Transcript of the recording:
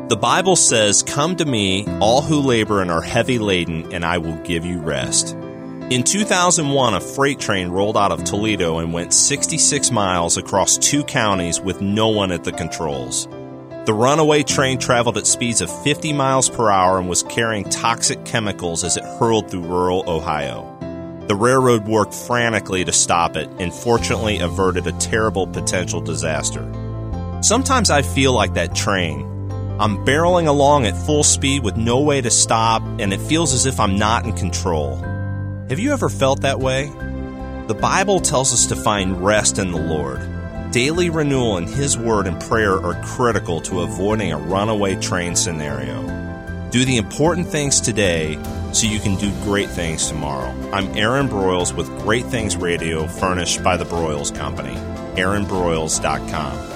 The Bible says, "Come to me, all who labor and are heavy laden, and I will give you rest." In 2001, a freight train rolled out of Toledo and went 66 miles across 2 counties with no one at the controls. The runaway train traveled at speeds of 50 miles per hour and was carrying toxic chemicals as it hurled through rural Ohio. The railroad worked frantically to stop it and fortunately averted a terrible potential disaster. Sometimes I feel like that train. I'm barreling along at full speed with no way to stop, and it feels as if I'm not in control. Have you ever felt that way? The Bible tells us to find rest in the Lord. Daily renewal in His Word and prayer are critical to avoiding a runaway train scenario. Do the important things today so you can do great things tomorrow. I'm Aaron Broyles with Great Things Radio, furnished by the Broyles Company. AaronBroyles.com.